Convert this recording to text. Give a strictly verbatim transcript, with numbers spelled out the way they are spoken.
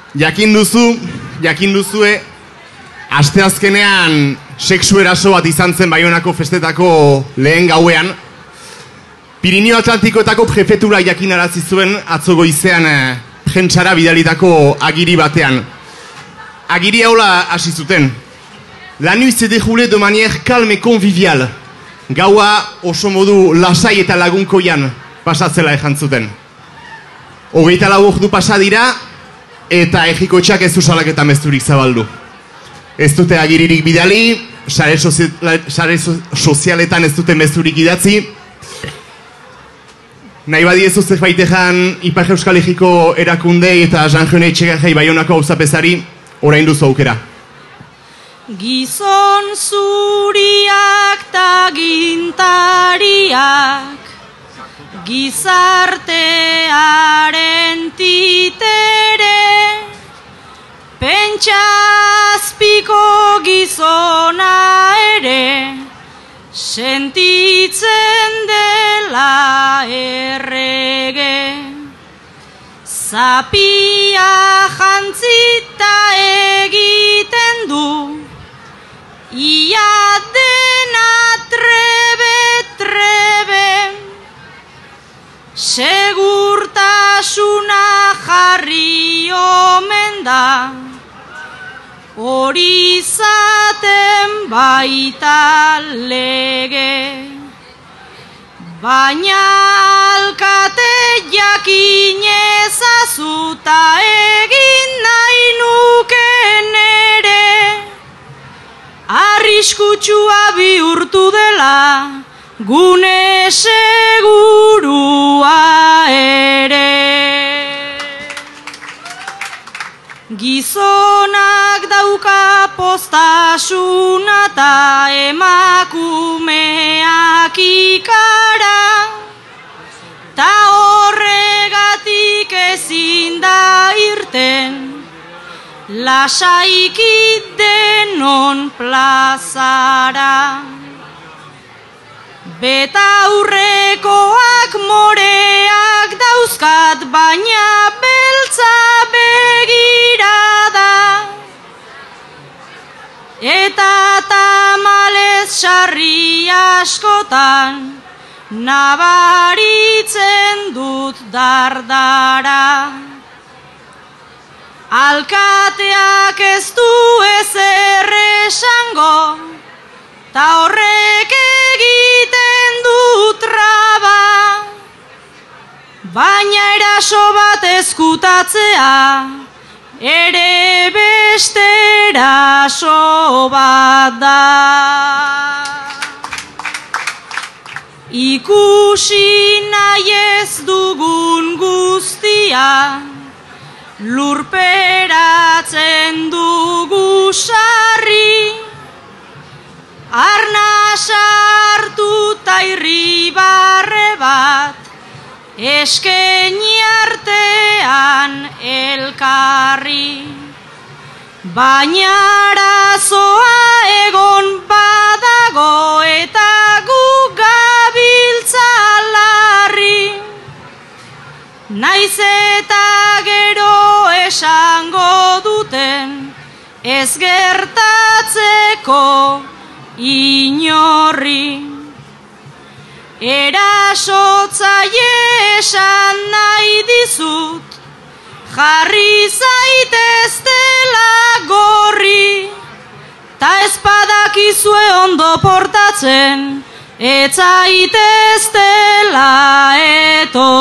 jakin duzu, jakin duzue, asteazkenean sexu eraso bat izan zen Baionako festetako lehen gauean. Pirinio Atlantikoetako prefetura jakinarazi zuen atzo goizean eh, prentsara bidalitako agiri batean. Agiri haula hasi zuten. La nuit se déroulait de manière calme et conviviale. Gaua oso modu lasai eta lagunkoian pasatzela ejan zuten. Hogeita lau ordu pasa dira eta Ejikoetxeak ez du salaketa mezurik zabaldu. Ez dute agiririk bidali, sare, sozi, sare sozialetan ez dute mezurik idatzi. Nahi badiezu zerbait ejan Ipar Euskal Herriko erakundei eta Jean-Jone Etxegarri Baionako auzapezari, orain duzu aukera. Gizon zuriak ta gintariak, gizartearen titere, pentsazpiko gizona ere, sentitzen dela errege. Zapia jantzita egiten du, ia dena trebe-trebe, segurtasuna jarri omen da, hori zaten baita lege. Baina alkate jakin ezazuta egin nahi nuken ere, arriskutsua bihurtu dela gune segurua ere. Gizonak dauka postasuna ta emakumeak ikara, ta horregatik ezin da irten, lasaiki denon plazara. Betaurrekoak moreak dauzkat, baina beltza begirada, eta tamalez sarri askotan nabaritzen dut dardara. Alkateak ez du ezer esango, ta horrek egiten du traba, baina eraso bat ezkutatzea ere beste eraso bat da. Ikusi nahi ez dugun guztia, lurperatzen dugu sarri, arna sartu ta irribarre bat, eskeni artean elkarri. Baina arazoa egon badago eta gu gabiltza larri, naiz eta gero esango duten ez gertatzeko inorri. Erasotzaile esan nahi dizut, jarri zaiteztela gorri, ta ezpadakizue ondo portatzen, ez zaiteztela etorri.